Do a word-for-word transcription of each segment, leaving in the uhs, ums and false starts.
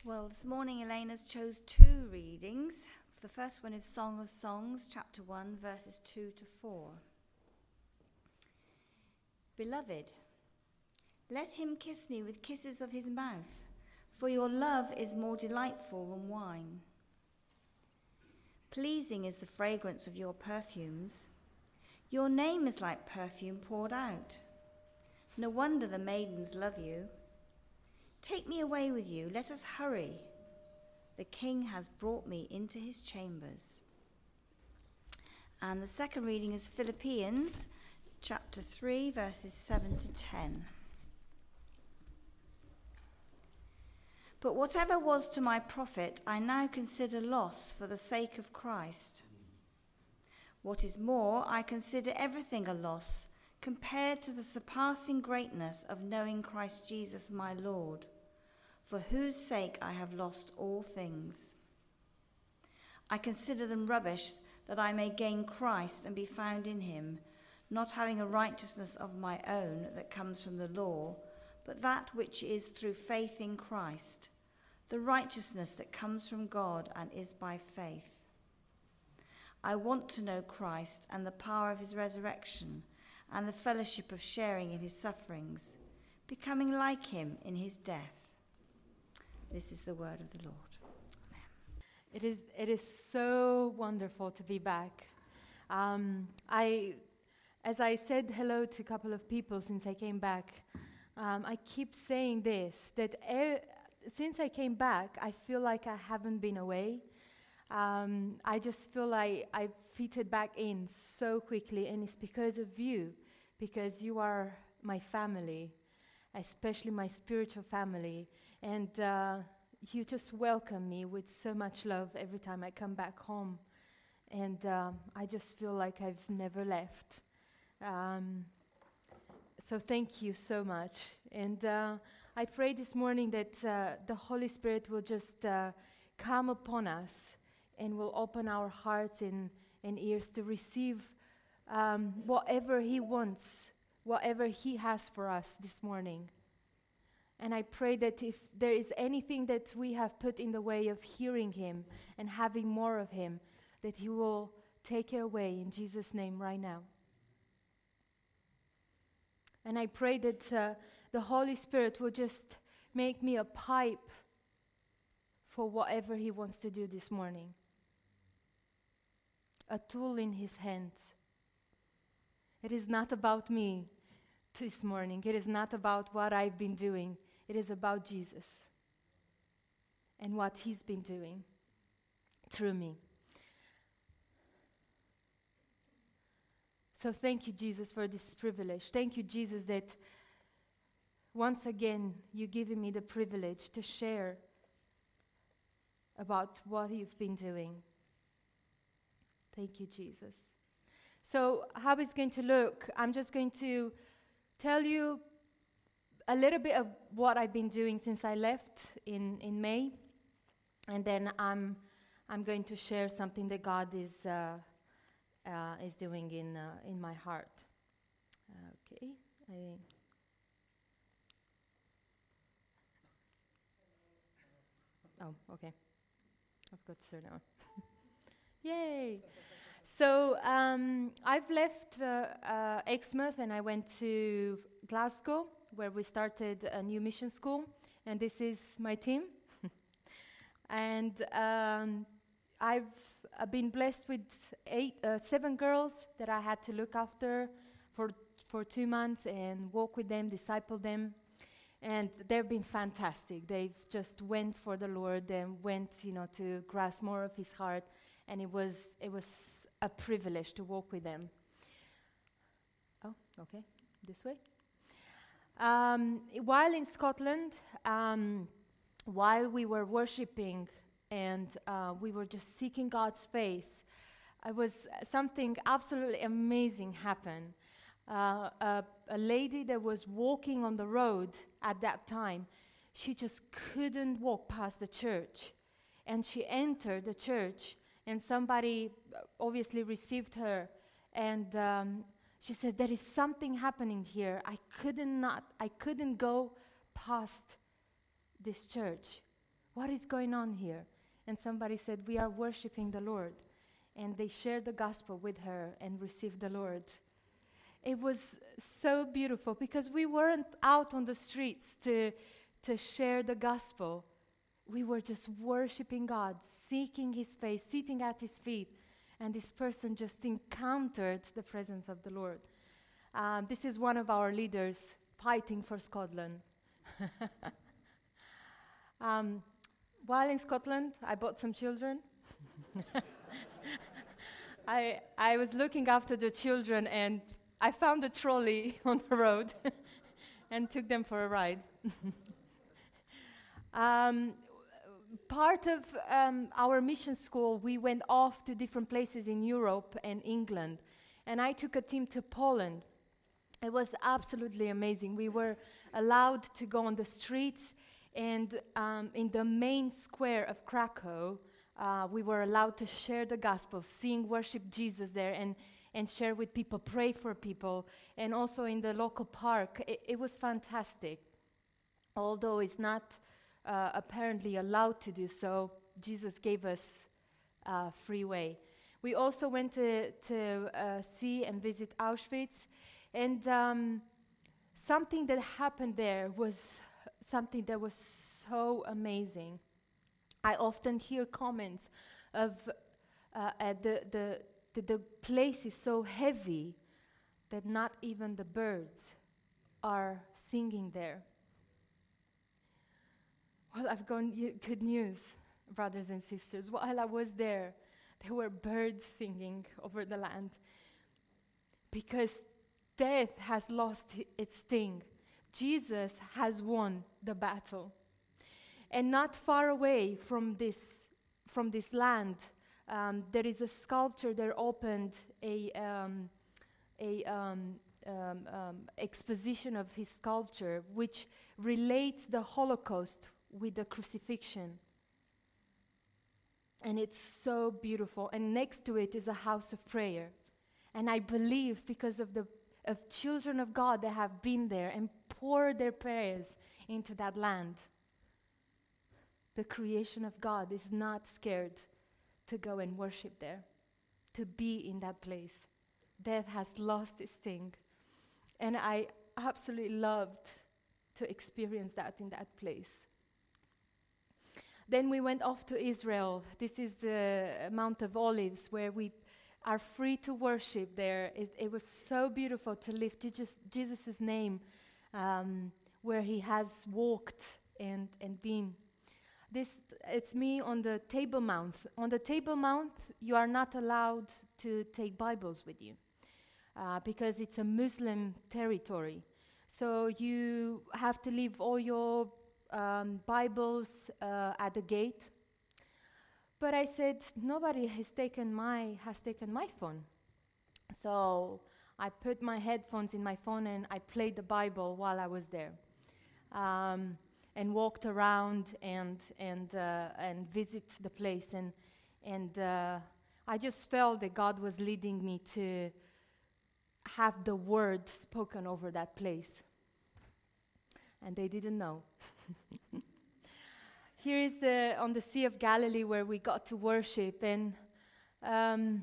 Well, this morning Elena's chose two readings. The first one is Song of Songs, chapter one, verses two to four. Beloved, let him kiss me with kisses of his mouth, for your love is more delightful than wine. Pleasing is the fragrance of your perfumes. Your name is like perfume poured out. No wonder the maidens love you. Take me away with you, let us hurry. The king has brought me into his chambers. And the second reading is Philippians chapter three, verses seven to ten. But whatever was to my profit, I now consider loss for the sake of Christ. What is more, I consider everything a loss compared to the surpassing greatness of knowing Christ Jesus my Lord, for whose sake I have lost all things. I consider them rubbish that I may gain Christ and be found in him, not having a righteousness of my own that comes from the law, but that which is through faith in Christ, the righteousness that comes from God and is by faith. I want to know Christ and the power of his resurrection and the fellowship of sharing in his sufferings, becoming like him in his death. This is the word of the Lord. Amen. It is, it is so wonderful to be back. Um, I, as I said hello to a couple of people since I came back, um, I keep saying this, that e- since I came back, I feel like I haven't been away. Um, I just feel like I fitted back in so quickly, and it's because of you, because you are my family, especially my spiritual family. And uh, you just welcome me with so much love every time I come back home. And uh, I just feel like I've never left. Um, so thank you so much. And uh, I pray this morning that uh, the Holy Spirit will just uh, come upon us and will open our hearts and, and ears to receive um, whatever he wants, whatever he has for us this morning. And I pray that if there is anything that we have put in the way of hearing him and having more of him, that he will take it away in Jesus' name right now. And I pray that uh, the Holy Spirit will just make me a pipe for whatever he wants to do this morning. A tool in his hands. It is not about me this morning. It is not about what I've been doing. It is about Jesus and what he's been doing through me. So thank you, Jesus, for this privilege. Thank you, Jesus, that once again you're giving me the privilege to share about what you've been doing. Thank you, Jesus. So how it's going to look, I'm just going to tell you a little bit of what I've been doing since I left in, in May, and then I'm I'm going to share something that God is uh, uh, is doing in uh, in my heart. Okay. I oh, okay. I've got to turn on. Yay! So um, I've left uh, uh, Exmouth and I went to Glasgow, where we started a new mission school, and this is my team. and um, I've uh, been blessed with eight, uh, seven girls that I had to look after for for two months and walk with them, disciple them, and they've been fantastic. They've just went for the Lord and went, you know, to grasp more of His heart, and it was it was a privilege to walk with them. Oh, okay, this way. Um, while in Scotland, um, while we were worshiping and uh, we were just seeking God's face, it was something absolutely amazing happen. Uh, a, a lady that was walking on the road at that time, she just couldn't walk past the church. And she entered the church, and somebody obviously received her, and um, she said, there is something happening here. I couldn't not, I couldn't go past this church what is going on here? And somebody said, we are worshiping the Lord. And they shared the gospel with her and received the Lord. It was so beautiful because we weren't out on the streets to, to share the gospel. We were just worshiping God, seeking His face, sitting at His feet. And this person just encountered the presence of the Lord. Um, this is one of our leaders fighting for Scotland. um, while in Scotland, I bought some children. I, I was looking after the children and I found a trolley on the road and took them for a ride. um, part of um, our mission school, we went off to different places in Europe and England. And I took a team to Poland. It was absolutely amazing. We were allowed to go on the streets, and um, in the main square of Krakow, uh, we were allowed to share the gospel, sing, worship Jesus there, and, and share with people, pray for people, and also in the local park. It, it was fantastic. Although it's not uh, apparently allowed to do so, Jesus gave us uh, free way. We also went to, to uh, see and visit Auschwitz. And um, something that happened there was something that was so amazing. I often hear comments of uh, uh, the, the, the, the place is so heavy that not even the birds are singing there. Well, I've got y- good news, brothers and sisters. While I was there, there were birds singing over the land because death has lost I- its sting. Jesus has won the battle. And not far away from this, from this land, um, there is a sculpture that opened a, um, a um, um, um, exposition of his sculpture, which relates the Holocaust with the crucifixion. And it's so beautiful. And next to it is a house of prayer. And I believe because of the of children of God that have been there and poured their prayers into that land, the creation of God is not scared to go and worship there, to be in that place. Death has lost its sting. And I absolutely loved to experience that in that place. Then we went off to Israel. This is the Mount of Olives where we are free to worship there. It, it was so beautiful to lift Jesus, Jesus' name um, where he has walked and, and been. This, it's me on the Table Mount. On the Table Mount, you are not allowed to take Bibles with you uh, because it's a Muslim territory. So you have to leave all your um, Bibles uh, at the gate. But I said, nobody has taken my has taken my phone. So I put my headphones in my phone and I played the Bible while I was there, um, and walked around and and uh, and visit the place. And and uh, I just felt that God was leading me to have the word spoken over that place. And they didn't know. Here is the, on the Sea of Galilee where we got to worship, and um,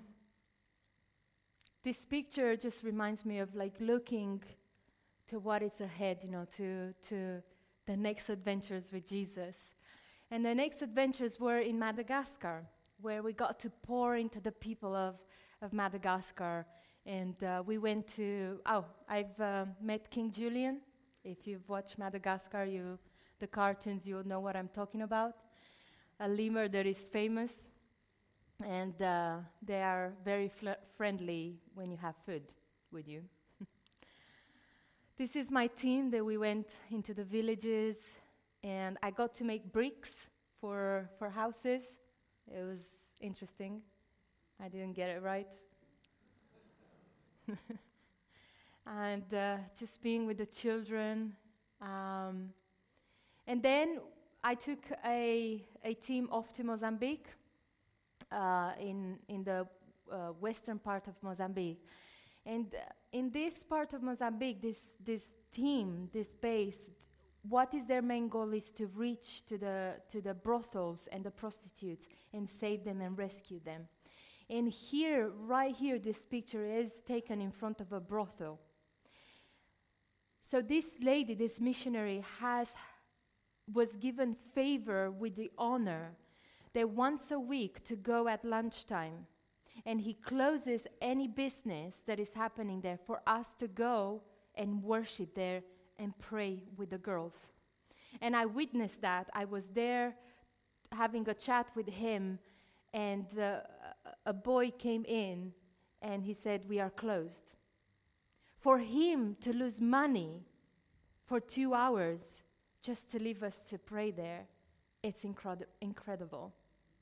this picture just reminds me of like looking to what is ahead, you know, to, to the next adventures with Jesus. And the next adventures were in Madagascar, where we got to pour into the people of, of Madagascar. And uh, we went to, oh, I've uh, met King Julian. If you've watched Madagascar, you... the cartoons, you'll know what I'm talking about. A lemur that is famous, and uh, they are very fl- friendly when you have food with you. This is my team that we went into the villages, and I got to make bricks for, for houses. It was interesting. I didn't get it right. And uh, just being with the children. Um, And then I took a, a team off to Mozambique, uh, in, in the uh, western part of Mozambique. And uh, in this part of Mozambique, this, this team, this base, what is their main goal is to reach to the to the brothels and the prostitutes and save them and rescue them. And here, right here, this picture is taken in front of a brothel. So this lady, this missionary, has was given favor with the honor that once a week to go at lunchtime, and he closes any business that is happening there for us to go and worship there and pray with the girls. And I witnessed that. I was there having a chat with him, and uh, a boy came in and he said, "We are closed." For him to lose money for two hours just to leave us to pray there, it's incredi- incredible.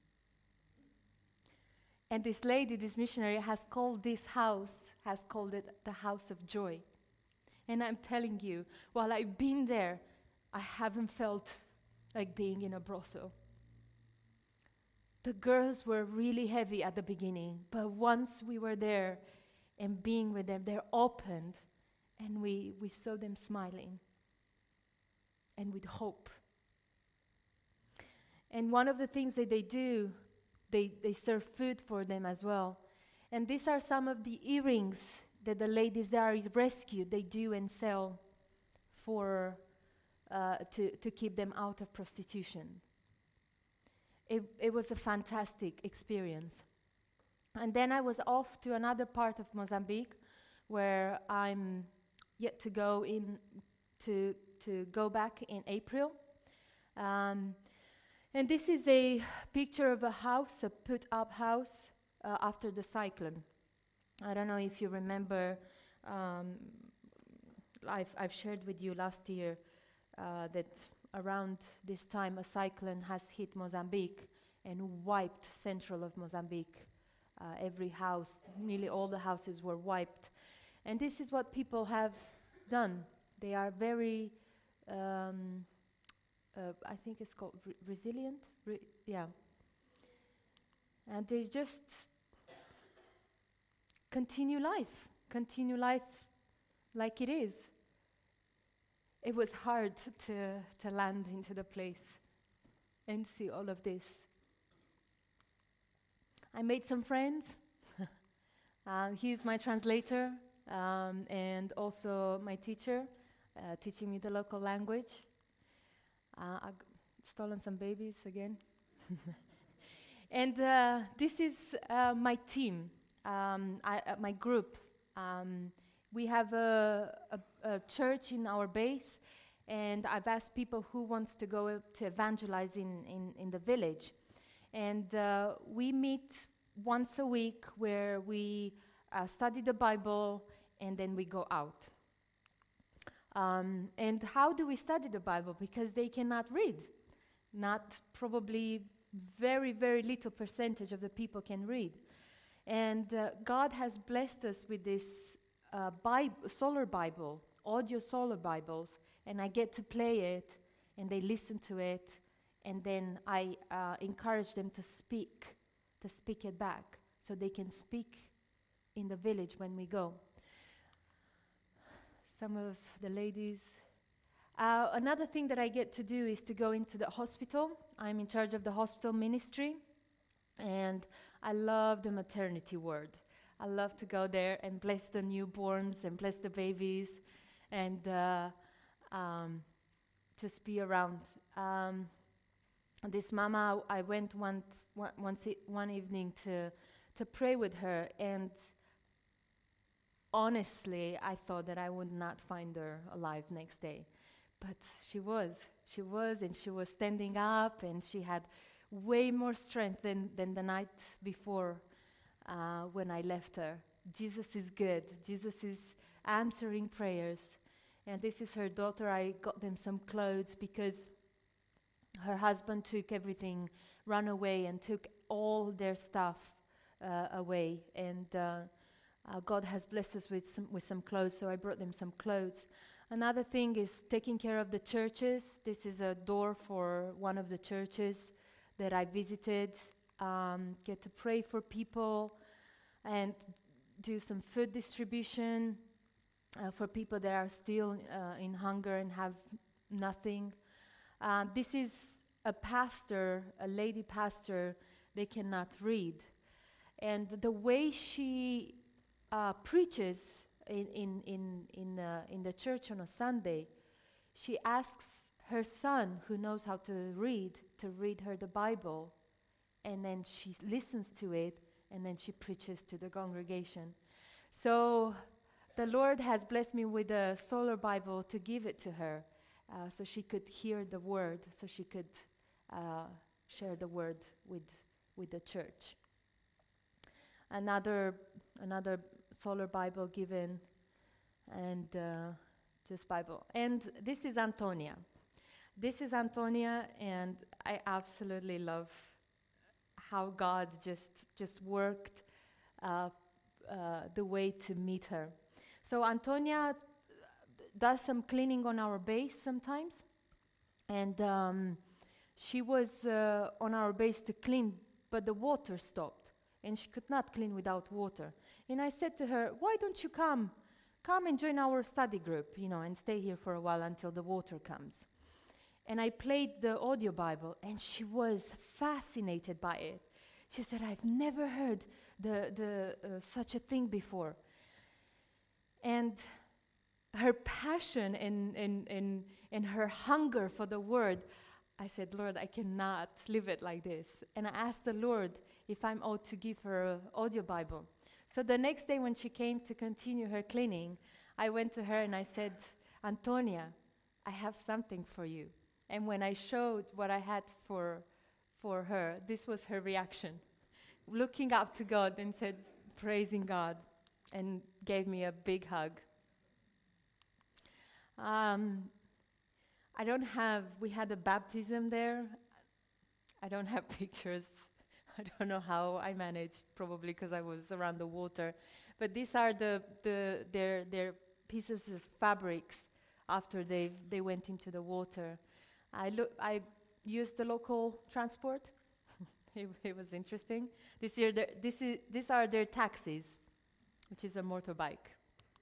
And this lady, this missionary, has called this house, has called it the house of joy. And I'm telling you, while I've been there, I haven't felt like being in a brothel. The girls were really heavy at the beginning, but once we were there and being with them, they're opened, and we, we saw them smiling and with hope. And one of the things that they do, they, they serve food for them as well. And these are some of the earrings that the ladies that are rescued, they do and sell for uh, to, to keep them out of prostitution. It, it was a fantastic experience. And then I was off to another part of Mozambique where I'm yet to go in to, to go back in April. Um, and this is a picture of a house, a put-up house uh, after the cyclone. I don't know if you remember, um, I've, I've shared with you last year uh, that around this time a cyclone has hit Mozambique and wiped central of Mozambique. Uh, every house, nearly all the houses were wiped. And this is what people have done. They are very, um, uh, I think it's called re- resilient, re- yeah. And they just continue life, continue life like it is. It was hard to, to land into the place and see all of this. I made some friends. uh, he's my translator um, and also my teacher, uh, teaching me the local language. Uh, I've stolen some babies again. And uh, this is uh, my team, um, I, uh, my group. Um, we have a, a, a church in our base, and I've asked people who wants to go uh, to evangelize in, in, in the village. And uh, we meet once a week where we uh, study the Bible and then we go out. Um, and how do we study the Bible? Because they cannot read. Not probably very, very little percentage of the people can read. And uh, God has blessed us with this uh, Bible, solar Bible, audio solar Bibles, and I get to play it and they listen to it. And then I uh, encourage them to speak, to speak it back, so they can speak in the village when we go. Some of the ladies. Uh, another thing that I get to do is to go into the hospital. I'm in charge of the hospital ministry, and I love the maternity ward. I love to go there and bless the newborns and bless the babies, and uh, um, just be around. Um, This mama, I went once, one, once e- one evening to to pray with her, and honestly, I thought that I would not find her alive next day, but she was. She was, and she was standing up, and she had way more strength than, than the night before uh, when I left her. Jesus is good. Jesus is answering prayers, and this is her daughter. I got them some clothes because her husband took everything, ran away, and took all their stuff uh, away. And uh, uh, God has blessed us with some, with some clothes, so I brought them some clothes. Another thing is taking care of the churches. This is a door for one of the churches that I visited. Um, get to pray for people and do some food distribution uh, for people that are still uh, in hunger and have nothing. Uh, this is a pastor, a lady pastor, they cannot read. And the way she uh, preaches in, in, in, in, uh, in the church on a Sunday, she asks her son, who knows how to read, to read her the Bible, and then she listens to it, and then she preaches to the congregation. So the Lord has blessed me with a solar Bible to give it to her, uh, so she could hear the word, so she could uh, share the word with with the church. Another another solar Bible given, and uh, just Bible. And this is Antonia. This is Antonia, and I absolutely love how God just just worked uh, uh, the way to meet her. So Antonia does some cleaning on our base sometimes, and um, she was uh, on our base to clean, but the water stopped, and she could not clean without water. And I said to her, "Why don't you come, come and join our study group, you know, and stay here for a while until the water comes?" And I played the audio Bible, and she was fascinated by it. She said, "I've never heard the, the uh, such a thing before." And her passion and, and, and, and her hunger for the word, I said, "Lord, I cannot live it like this." And I asked the Lord if I'm ought to give her an audio Bible. So the next day when she came to continue her cleaning, I went to her and I said, "Antonia, I have something for you." And when I showed what I had for, for her, this was her reaction, looking up to God and said, praising God, and gave me a big hug. Um, I don't have, we had a baptism there. I don't have pictures. I don't know how I managed, probably because I was around the water. But these are the, the their, their pieces of fabrics after they, they went into the water. I look. I used the local transport. it, it was interesting. This year, this is these are their taxis, which is a motorbike.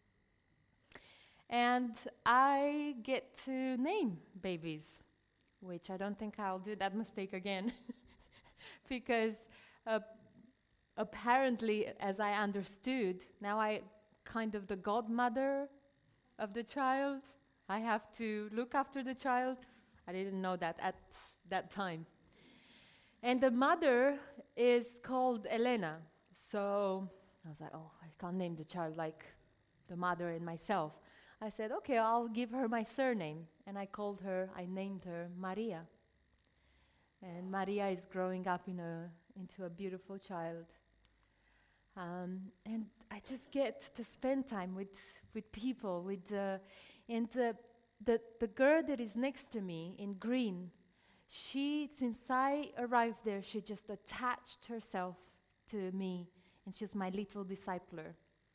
And I get to name babies, which I don't think I'll do that mistake again, because uh, apparently, as I understood, now I kind of the godmother of the child. I have to look after the child. I didn't know that at that time. And the mother is called Elena. So I was like, oh, I can't name the child like the mother and myself. I said, okay, I'll give her my surname. And I called her, I named her Maria. And Maria is growing up in a, into a beautiful child. Um, and I just get to spend time with, with people, with uh, and uh, The, the girl that is next to me in green, she, since I arrived there, she just attached herself to me, and she's my little discipler.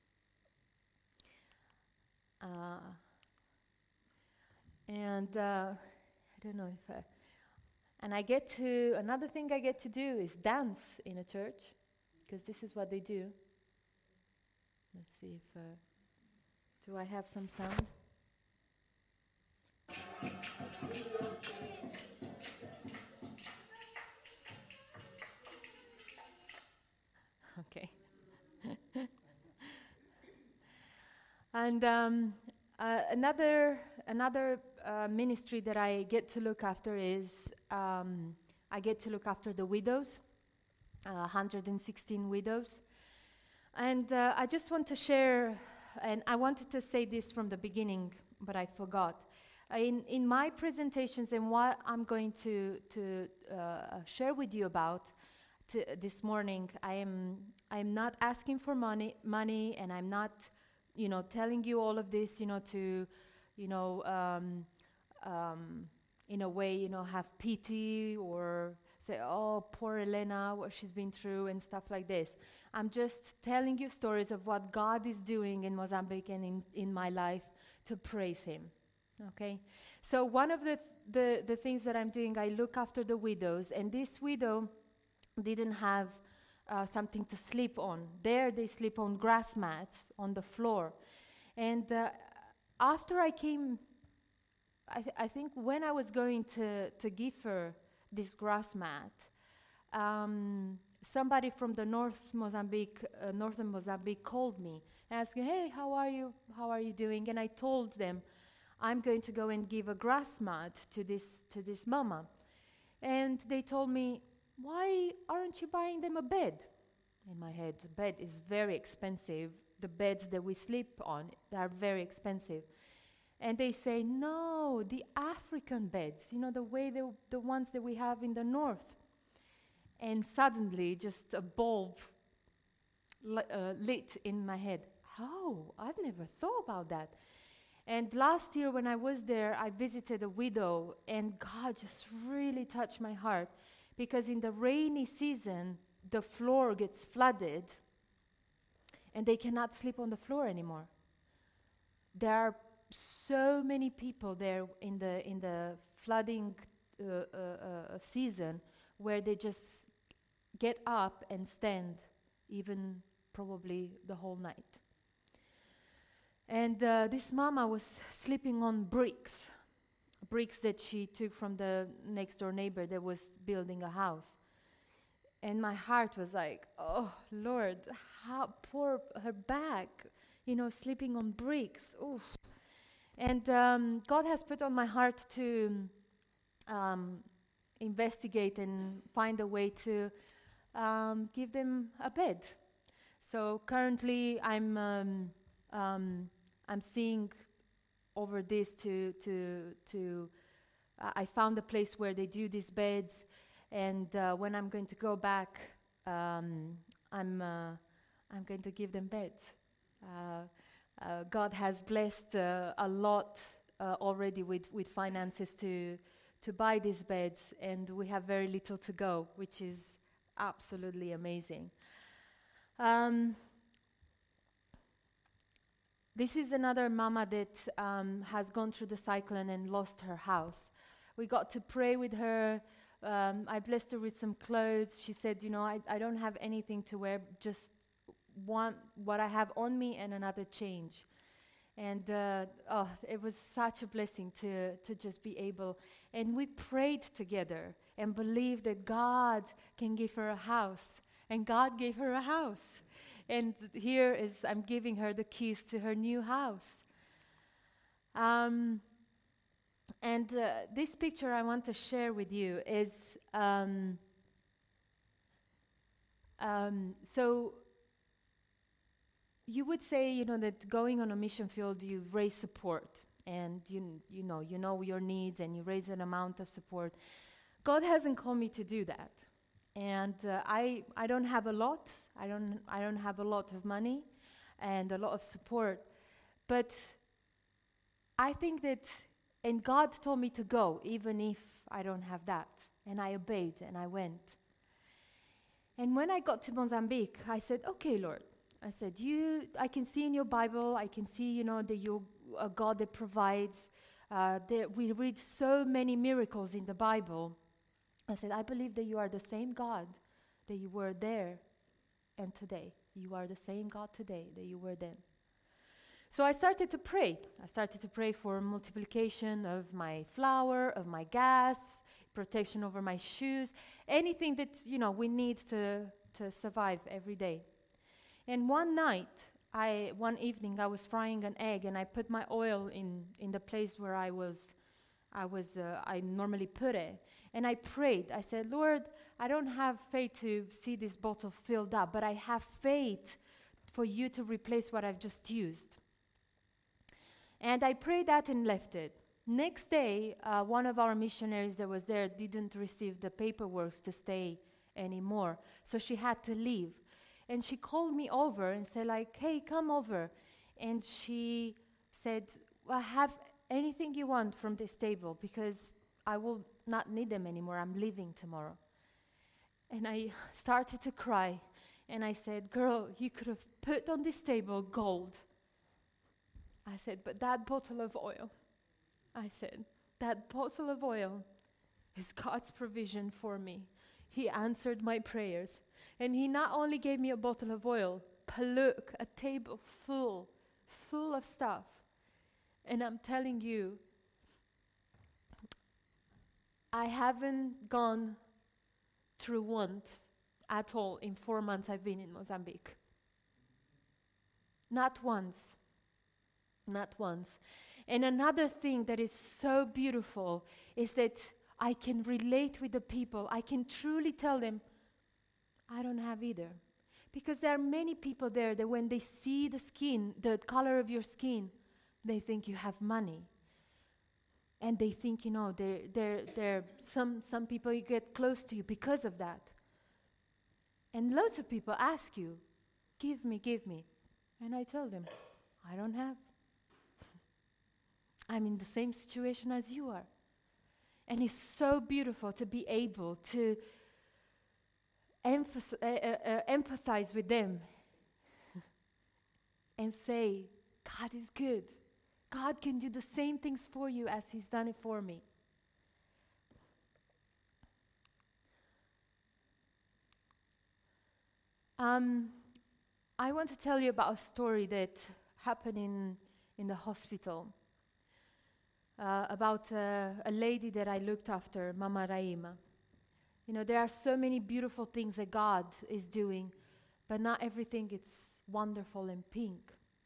Uh, and uh, I don't know if I, and I get to, another thing I get to do is dance in a church, because this is what they do. Let's see if, uh, do I have some sound? Okay. And um, uh, another another uh, ministry that I get to look after is um, I get to look after the widows, uh, one hundred sixteen widows. And uh, I just want to share, and I wanted to say this from the beginning, but I forgot. In, in my presentations and what I'm going to, to uh, share with you about t- this morning, I am I am not asking for money, money, and I'm not, you know, telling you all of this, you know, to, you know, um, um, in a way, you know, have pity or say, oh, poor Elena, what she's been through and stuff like this. I'm just telling you stories of what God is doing in Mozambique and in, in my life to praise Him. Okay, so one of the, th- the the things that I'm doing, I look after the widows, and this widow didn't have uh, something to sleep on. There they sleep on grass mats on the floor. And uh, after I came I, th- I think when I was going to, to give her this grass mat, um, somebody from the North Mozambique, uh, northern Mozambique called me and asked, hey, how are you? How are you doing? And I told them, I'm going to go and give a grass mat to this, to this mama. And they told me, why aren't you buying them a bed? In my head, the bed is very expensive. The beds that we sleep on, they are very expensive. And they say, no, the African beds, you know, the way the, the ones that we have in the north. And suddenly, just a bulb li- uh, lit in my head. How? I've never thought about that. And last year when I was there, I visited a widow, and God just really touched my heart, because in the rainy season, the floor gets flooded, and they cannot sleep on the floor anymore. There are so many people there in the in the flooding uh, uh, uh, season, where they just get up and stand, even probably the whole night. And uh, this mama was sleeping on bricks, bricks that she took from the next door neighbor that was building a house. And my heart was like, oh, Lord, how poor her back, you know, sleeping on bricks. Oof. And um, God has put on my heart to um, investigate and find a way to um, give them a bed. So currently, I'm um, um, I'm seeing over this to to to. Uh, I found a place where they do these beds, and uh, when I'm going to go back, um, I'm uh, I'm going to give them beds. Uh, uh, God has blessed uh, a lot uh, already with with finances to to buy these beds, and we have very little to go, which is absolutely amazing. Um, this is another mama that um, has gone through the cyclone and lost her house. We got to pray with her. Um, I blessed her with some clothes. She said, you know, I, I don't have anything to wear, just one what I have on me and another change. And uh, oh, it was such a blessing to, to just be able. And we prayed together and believed that God can give her a house. And God gave her a house. And here is, I'm giving her the keys to her new house. Um, and uh, this picture I want to share with you is, um, um, so you would say, you know, that going on a mission field, you raise support. And you, you know, you know your needs and you raise an amount of support. God hasn't called me to do that. And uh, I, I don't have a lot. I don't, I don't have a lot of money and a lot of support. But I think that, and God told me to go, even if I don't have that. And I obeyed and I went. And when I got to Mozambique, I said, okay, Lord. I said, you, I can see in your Bible, I can see, you know, that you're a God that provides. Uh, that we read so many miracles in the Bible. I said, I believe that you are the same God that you were there and today. You are the same God today that you were then. So I started to pray. I started to pray for multiplication of my flour, of my gas, protection over my shoes, anything that, you know, we need to, to survive every day. And one night, I, one evening, I was frying an egg, and I put my oil in, in the place where I was, I was, uh, I normally put it. And I prayed. I said, Lord, I don't have faith to see this bottle filled up, but I have faith for you to replace what I've just used. And I prayed that and left it. Next day, uh, one of our missionaries that was there didn't receive the paperwork to stay anymore, so she had to leave. And she called me over and said, like, hey, come over. And she said, well, have anything you want from this table, because I will not need them anymore. I'm leaving tomorrow. And I started to cry. And I said, girl, you could have put on this table gold. I said, but that bottle of oil, I said, that bottle of oil is God's provision for me. He answered my prayers. And he not only gave me a bottle of oil, but look, a table full, full of stuff. And I'm telling you, I haven't gone through want at all in four months I've been in Mozambique. Not once. Not once. And another thing that is so beautiful is that I can relate with the people. I can truly tell them, I don't have either. Because there are many people there that when they see the skin, the color of your skin, they think you have money. And they think, you know, they're, they're, they're some, some people get close to you because of that. And lots of people ask you, give me, give me. And I tell them, I don't have. I'm in the same situation as you are. And it's so beautiful to be able to emphasis, uh, uh, uh, empathize with them and say, God is good. God can do the same things for you as He's done it for me. Um, I want to tell you about a story that happened in, in the hospital. Uh, about uh, a lady that I looked after, Mama Raima. You know, there are so many beautiful things that God is doing, but not everything is wonderful and pink.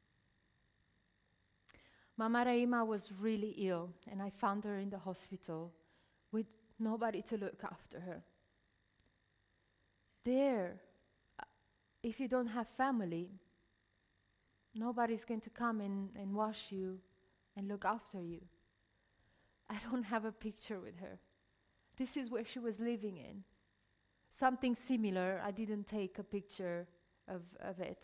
Mama Raima was really ill, and I found her in the hospital with nobody to look after her. There, uh, if you don't have family, nobody's going to come and, and wash you and look after you. I don't have a picture with her. This is where she was living in. Something similar, I didn't take a picture of, of it.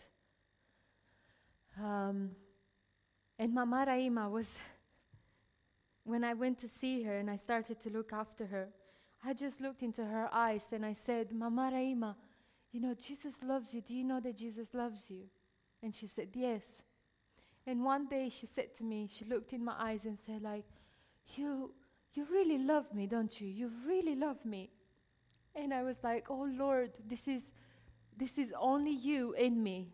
Um, and Mama Raima was, when I went to see her and I started to look after her, I just looked into her eyes and I said, Mama Raima, you know, Jesus loves you. Do you know that Jesus loves you? And she said, yes. And one day she said to me, she looked in my eyes and said like, You, you really love me, don't you? You really love me. And I was like, oh Lord, this is, this is only you in me.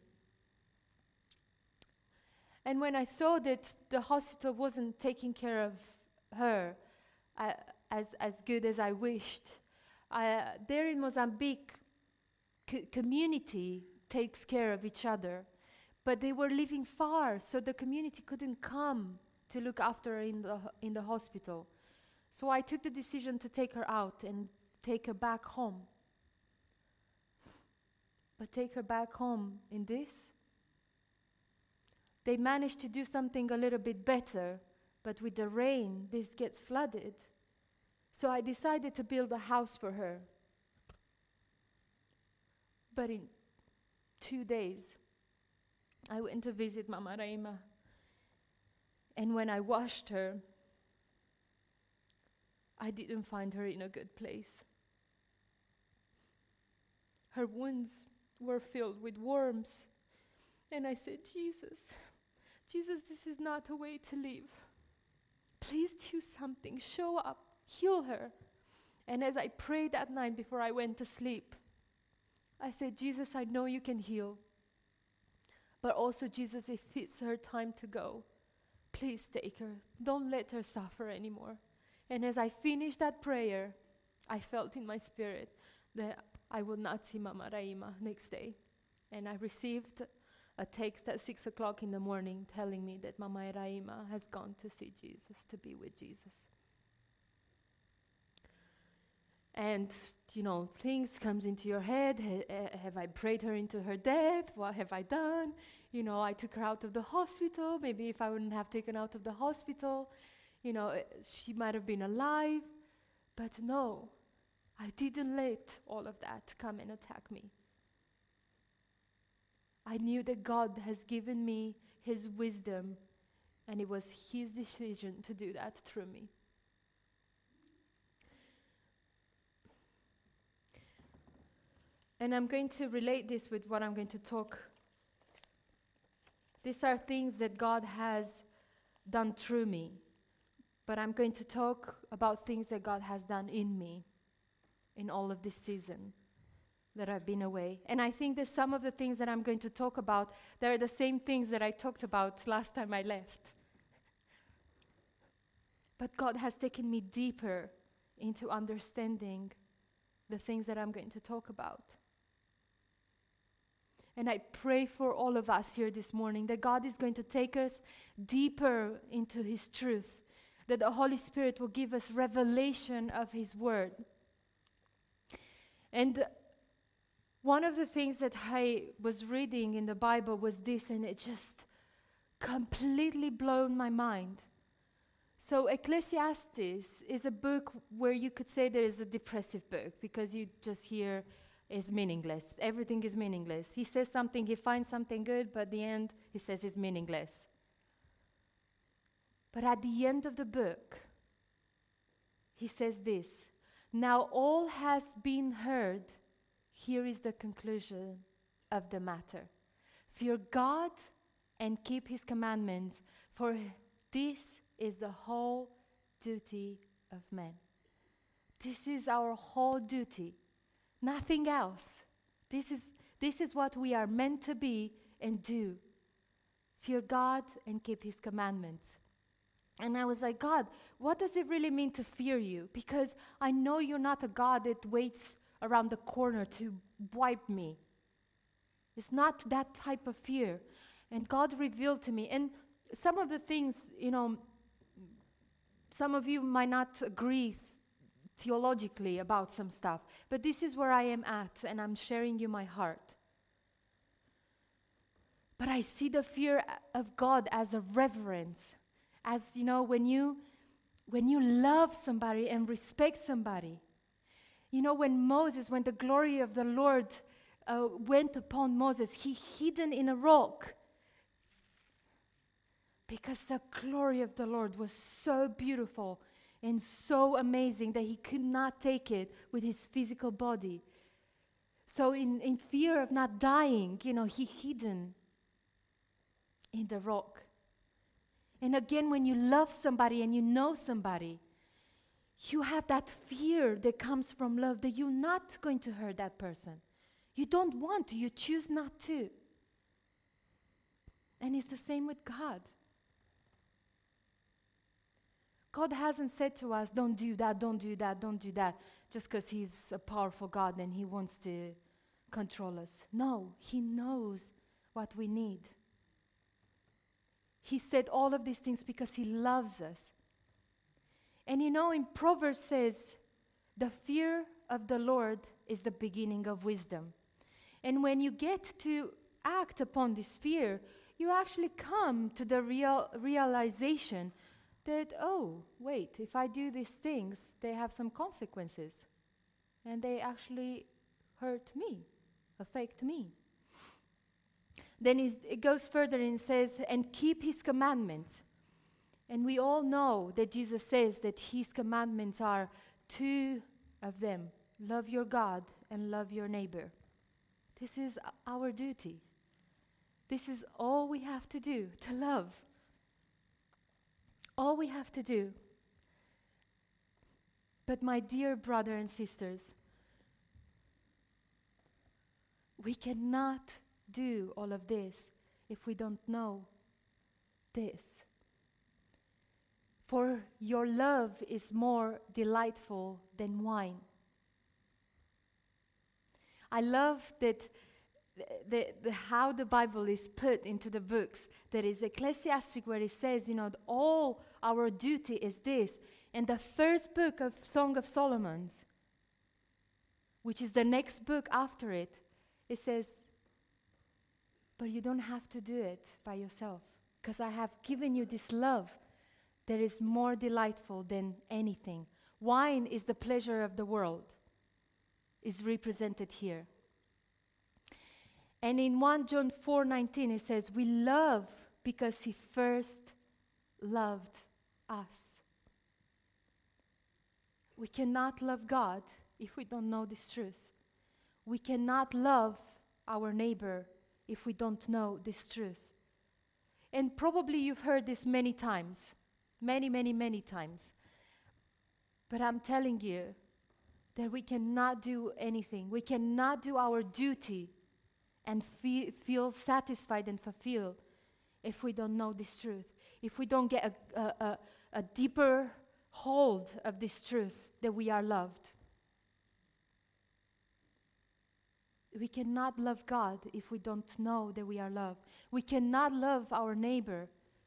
And when I saw that the hospital wasn't taking care of her uh, as, as good as I wished, uh, there in Mozambique, c- community takes care of each other. But they were living far, so the community couldn't come to look after her in the, in the hospital. So I took the decision to take her out and take her back home. But take her back home in this? They managed to do something a little bit better, but with the rain, this gets flooded. So I decided to build a house for her. But in two days, I went to visit Mama Raima. And when I washed her, I didn't find her in a good place. Her wounds were filled with worms. And I said, Jesus, Jesus, this is not a way to live. Please do something, show up, heal her. And as I prayed that night before I went to sleep, I said, Jesus, I know you can heal. But also, Jesus, if it's her time to go, please take her. Don't let her suffer anymore. And as I finished that prayer, I felt in my spirit that I would not see Mama Raima next day. And I received a text at six o'clock in the morning telling me that Mama Raima has gone to see Jesus, to be with Jesus. And, you know, things comes into your head. Ha- have I prayed her into her death? What have I done? You know, I took her out of the hospital. Maybe if I wouldn't have taken her out of the hospital, you know, she might have been alive. But no, I didn't let all of that come and attack me. I knew that God has given me His wisdom, and it was His decision to do that through me. And I'm going to relate this with what I'm going to talk. These are things that God has done through me, but I'm going to talk about things that God has done in me in all of this season that I've been away. And I think that some of the things that I'm going to talk about, they're the same things that I talked about last time I left. But God has taken me deeper into understanding the things that I'm going to talk about. And I pray for all of us here this morning that God is going to take us deeper into His truth, that the Holy Spirit will give us revelation of His Word. And one of the things that I was reading in the Bible was this, and it just completely blown my mind. So Ecclesiastes is a book where you could say there is a depressive book, because you just hear is meaningless. Everything is meaningless. He says something, he finds something good, but at the end he says it's meaningless. But at the end of the book, he says this, now all has been heard. Here is the conclusion of the matter. Fear God and keep His commandments, for this is the whole duty of man. This is our whole duty, nothing else. This is, this is what we are meant to be and do. Fear God and keep His commandments. And I was like, God, what does it really mean to fear you? Because I know you're not a God that waits around the corner to wipe me. It's not that type of fear. And God revealed to me. And some of the things, you know, some of you might not agree th- theologically about some stuff, but this is where I am at, and I'm sharing you my heart. But I see the fear of God as a reverence, as, you know, when you when you love somebody and respect somebody. You know, when Moses, when the glory of the Lord uh, went upon Moses, he hidden in a rock, because the glory of the Lord was so beautiful and so amazing that he could not take it with his physical body. So in, in fear of not dying, you know, he hidden in the rock. And again, when you love somebody and you know somebody, you have that fear that comes from love that you're not going to hurt that person. You don't want to, you choose not to. And it's the same with God. God hasn't said to us, don't do that, don't do that, don't do that, just because He's a powerful God and He wants to control us. No, He knows what we need. He said all of these things because He loves us. And you know, in Proverbs says, the fear of the Lord is the beginning of wisdom. And when you get to act upon this fear, you actually come to the real realization that, oh, wait, if I do these things, they have some consequences. And they actually hurt me, affect me. Then it goes further and says, and keep His commandments. And we all know that Jesus says that His commandments are two of them. Love your God and love your neighbor. This is our duty. This is all we have to do, to love. All we have to do. But my dear brother and sisters, we cannot do all of this if we don't know this. For your love is more delightful than wine. I love that the, the, the, how the Bible is put into the books. There is Ecclesiastes where it says, you know, all our duty is this. And the first book of Song of Solomon's, which is the next book after it, it says, but you don't have to do it by yourself, because I have given you this love that is more delightful than anything. Wine is the pleasure of the world, is represented here. And in First John four nineteen it says, we love because He first loved us. We cannot love God if we don't know this truth. We cannot love our neighbor if we don't know this truth. And probably you've heard this many times, many, many, many times. But I'm telling you that we cannot do anything. We cannot do our duty and fe- feel satisfied and fulfilled if we don't know this truth. If we don't get a, a, a, a deeper hold of this truth that we are loved. We cannot love God if we don't know that we are loved. We cannot love our neighbor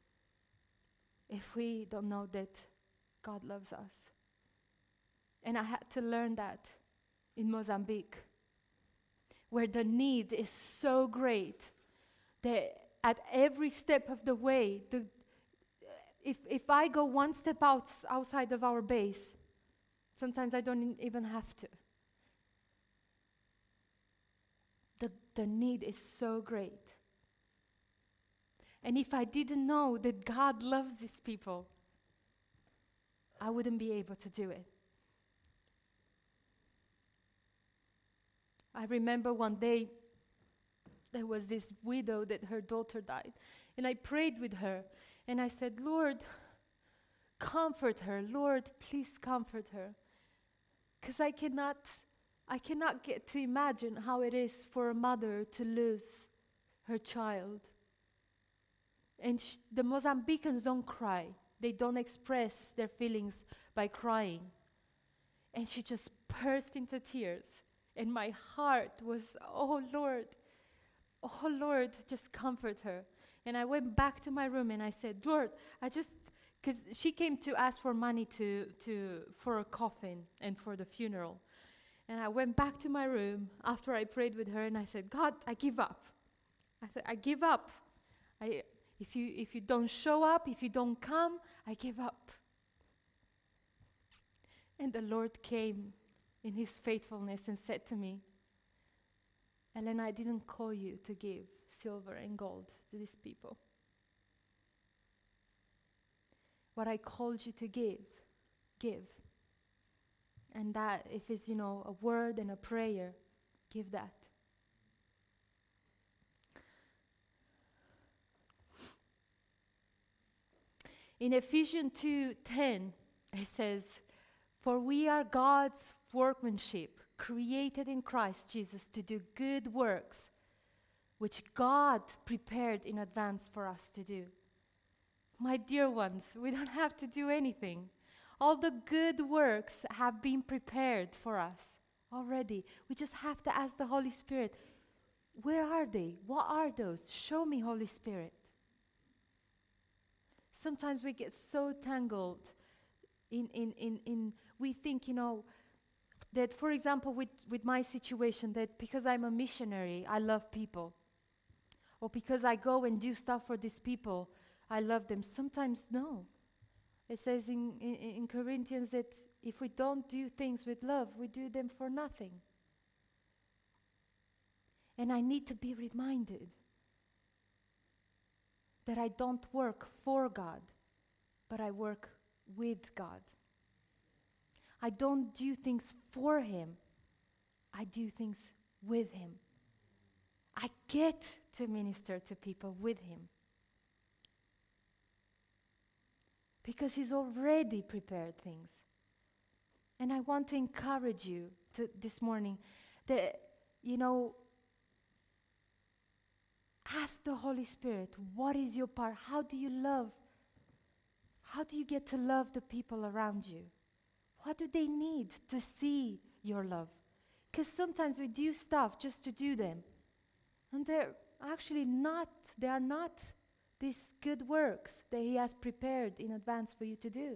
if we don't know that God loves us. And I had to learn that in Mozambique, where the need is so great that at every step of the way, the, if, if I go one step out, outside of our base, sometimes I don't even have to. The, the need is so great. And if I didn't know that God loves these people, I wouldn't be able to do it. I remember one day, there was this widow that her daughter died. And I prayed with her. And I said, Lord, comfort her. Lord, please comfort her. Because I cannot, I cannot get to imagine how it is for a mother to lose her child. And sh- the Mozambicans don't cry. They don't express their feelings by crying. And she just burst into tears. And my heart was, oh Lord, oh Lord, just comfort her. And I went back to my room and I said, Lord, I just, because she came to ask for money to, to for a coffin and for the funeral. And I went back to my room after I prayed with her and I said, God, I give up. I said, I give up. I, if you if you don't show up, if you don't come, I give up. And the Lord came in his faithfulness and said to me, Elena, I didn't call you to give silver and gold to these people. What I called you to give, give. And that, if it's, you know, a word and a prayer, give that. In Ephesians two ten, it says, for we are God's workmanship, created in Christ Jesus to do good works, which God prepared in advance for us to do. My dear ones, we don't have to do anything. All the good works have been prepared for us already. We just have to ask the Holy Spirit, where are they? What are those? Show me, Holy Spirit. Sometimes we get so tangled in, in, in, in we think, you know, that, for example, with, with my situation, that because I'm a missionary, I love people. Or because I go and do stuff for these people, I love them. Sometimes, no. It says in, in, in Corinthians that if we don't do things with love, we do them for nothing. And I need to be reminded that I don't work for God, but I work with God. I don't do things for Him. I do things with Him. I get to minister to people with Him. Because He's already prepared things. And I want to encourage you to this morning that, you know, ask the Holy Spirit, what is your part? How do you love? How do you get to love the people around you? What do they need to see your love? Because sometimes we do stuff just to do them. And they're actually not, they are not these good works that He has prepared in advance for you to do.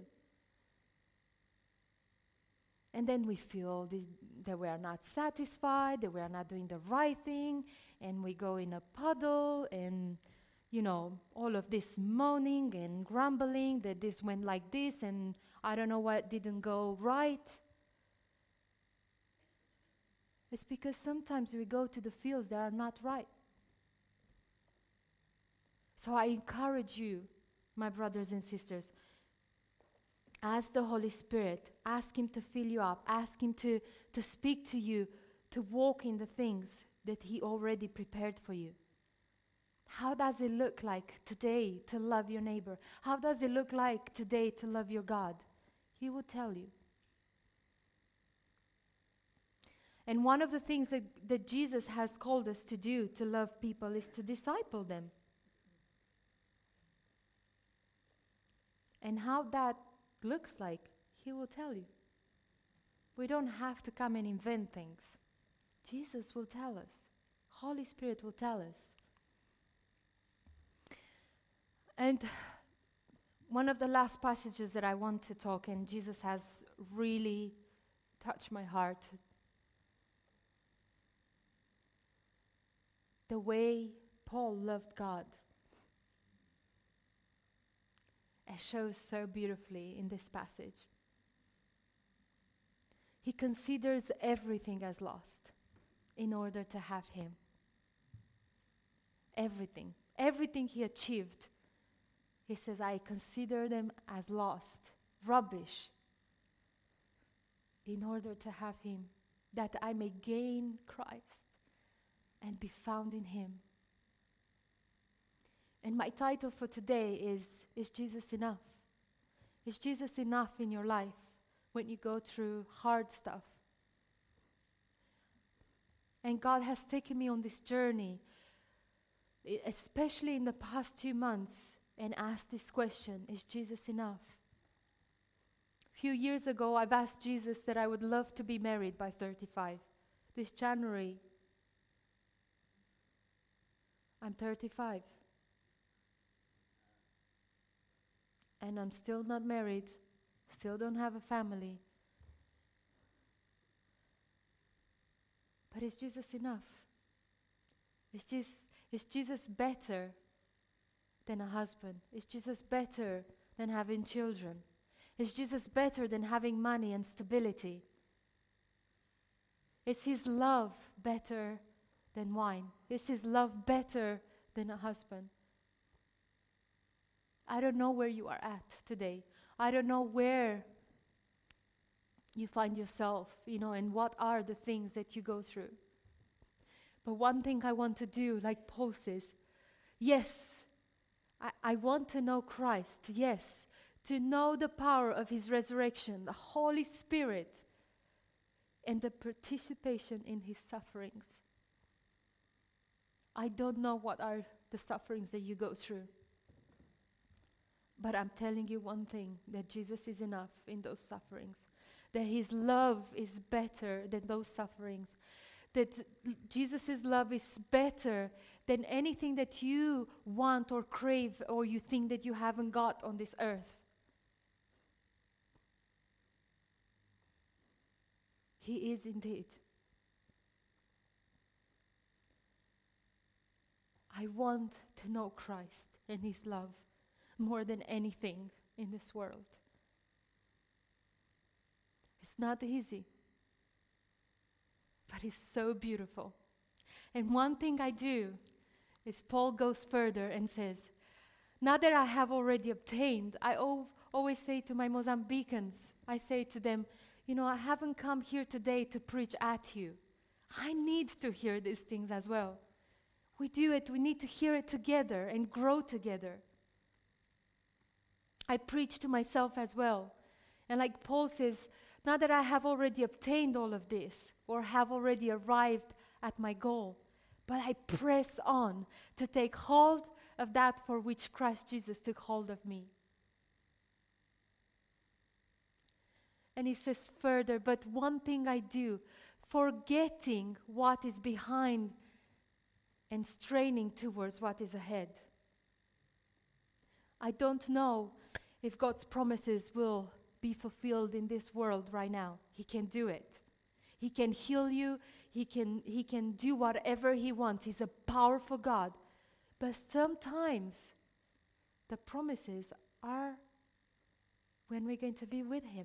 And then we feel the, that we are not satisfied, that we are not doing the right thing, and we go in a puddle, and, you know, all of this moaning and grumbling that this went like this, and I don't know what didn't go right. It's because sometimes we go to the fields that are not right. So I encourage you, my brothers and sisters, ask the Holy Spirit, ask Him to fill you up, ask Him to, to speak to you, to walk in the things that He already prepared for you. How does it look like today to love your neighbor? How does it look like today to love your God? He will tell you. And one of the things that, that Jesus has called us to do to love people is to disciple them. And how that looks like He will tell you. We don't have to come and invent things. Jesus will tell us. Holy Spirit will tell us. And one of the last passages that I want to talk, and Jesus has really touched my heart. The way Paul loved God. It shows so beautifully in this passage. He considers everything as lost in order to have him. Everything. Everything he achieved. He says, I consider them as lost, rubbish, in order to have him, that I may gain Christ and be found in him. And my title for today is, Is Jesus Enough? Is Jesus enough in your life when you go through hard stuff? And God has taken me on this journey, especially in the past two months, and asked this question, is Jesus enough? A few years ago, I've asked Jesus that I would love to be married by thirty-five. This January, I'm thirty-five. And I'm still not married, still don't have a family. But is Jesus enough? Is Jesus, is Jesus better than a husband? Is Jesus better than having children? Is Jesus better than having money and stability? Is his love better than wine? Is his love better than a husband? I don't know where you are at today. I don't know where you find yourself, you know, and what are the things that you go through. But one thing I want to do, like Paul says, yes, I, I want to know Christ, yes, to know the power of his resurrection, the Holy Spirit, and the participation in his sufferings. I don't know what are the sufferings that you go through. But I'm telling you one thing, that Jesus is enough in those sufferings. That his love is better than those sufferings. That l- Jesus' love is better than anything that you want or crave or you think that you haven't got on this earth. He is indeed. I want to know Christ and his love more than anything in this world. It's not easy, but it's so beautiful. And one thing I do is Paul goes further and says, not that I have already obtained, I al- always say to my Mozambicans, I say to them, you know, I haven't come here today to preach at you. I need to hear these things as well. We do it, we need to hear it together and grow together. I preach to myself as well. And like Paul says, not that I have already obtained all of this or have already arrived at my goal, but I press on to take hold of that for which Christ Jesus took hold of me. And he says further, but one thing I do, forgetting what is behind and straining towards what is ahead. I don't know if God's promises will be fulfilled in this world right now. He can do it. He can heal you. He can, he can do whatever he wants. He's a powerful God. But sometimes the promises are when we're going to be with him.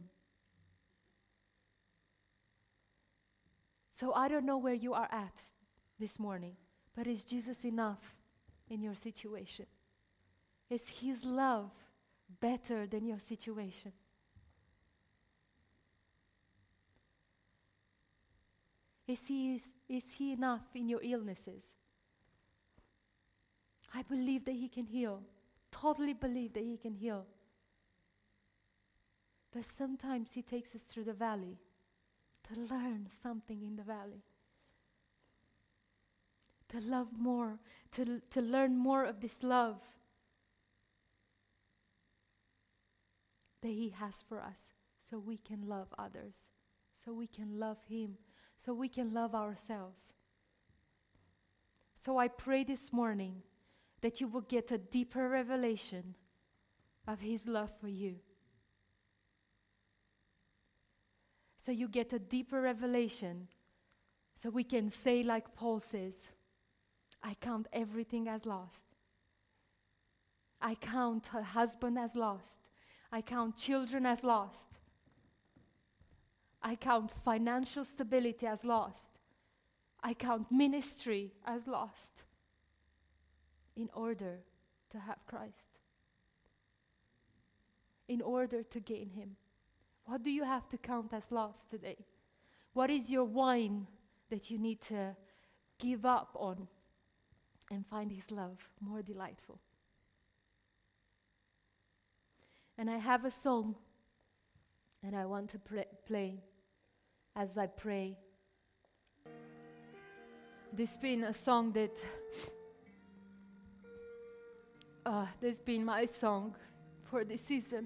So I don't know where you are at this morning, but is Jesus enough in your situation? Is his love better than your situation? Is he, is, is he enough in your illnesses? I believe that he can heal. Totally believe that he can heal. But sometimes he takes us through the valley to learn something in the valley. To love more, to, to learn more of this love that he has for us. so we can love others, so we can love Him, so we can love ourselves. So I pray this morning that you will get a deeper revelation of His love for you. So you get a deeper revelation, so we can say like Paul says, I count everything as lost. I count a husband as lost. I count children as lost. I count financial stability as lost. I count ministry as lost in order to have Christ, in order to gain Him. What do you have to count as lost today? What is your wine that you need to give up on and find His love more delightful? And I have a song, and I want to pray, play as I pray. This has been a song that, uh, this has been my song for this season.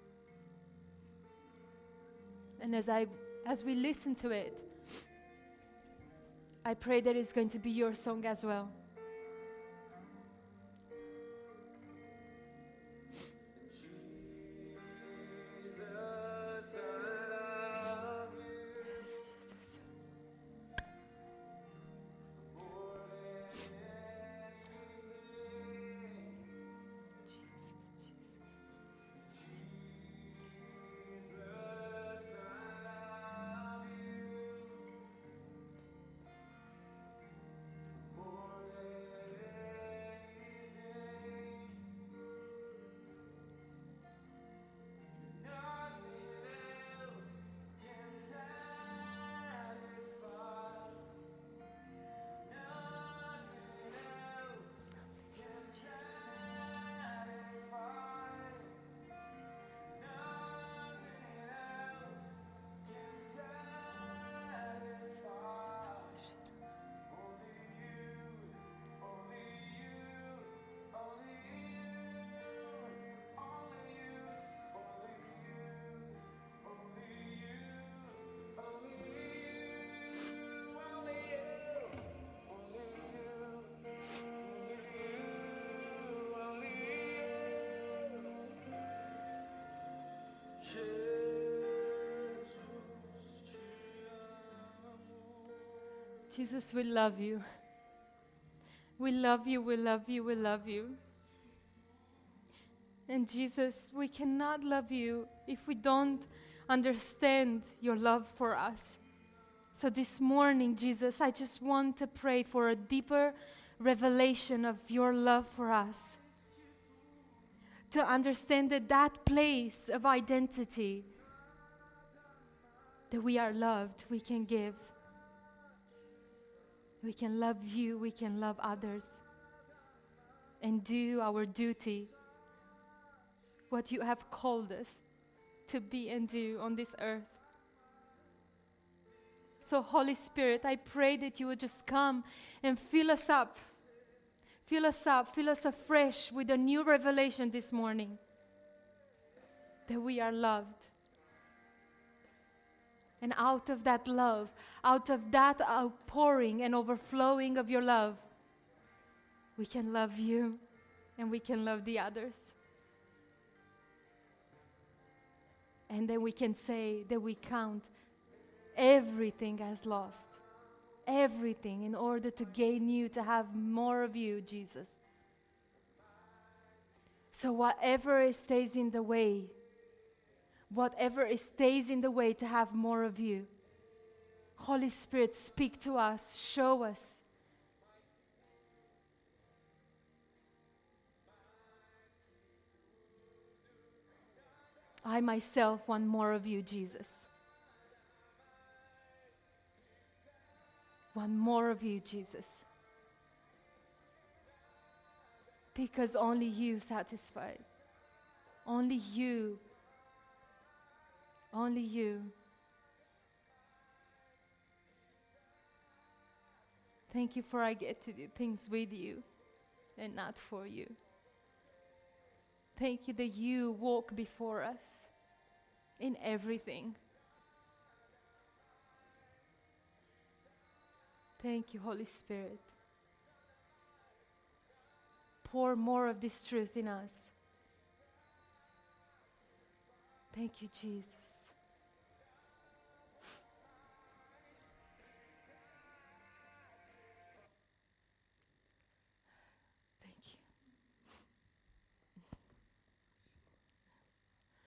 And as I, as we listen to it, I pray that it's going to be your song as well. Jesus, we love you. We love you, we love you, we love you. And Jesus, we cannot love you if we don't understand your love for us. So this morning, Jesus, I just want to pray for a deeper revelation of your love for us. To understand that that place of identity, that we are loved, we can give. We can love you, we can love others, and do our duty, what you have called us to be and do on this earth. So Holy Spirit, I pray that you would just come and fill us up, fill us up, fill us afresh with a new revelation this morning, that we are loved. And out of that love, out of that outpouring and overflowing of your love, we can love you and we can love the others. And then we can say that we count everything as lost. Everything in order to gain you, to have more of you, Jesus. So whatever stays in the way, whatever stays in the way to have more of you, Holy Spirit, speak to us, show us. I myself want more of you, Jesus. Want more of you, Jesus. Because only you satisfy. Only you. Only you. Thank you for I get to do things with you and not for you. Thank you that you walk before us. in everything. Thank you, Holy Spirit. Pour more of this truth in us. Thank you, Jesus.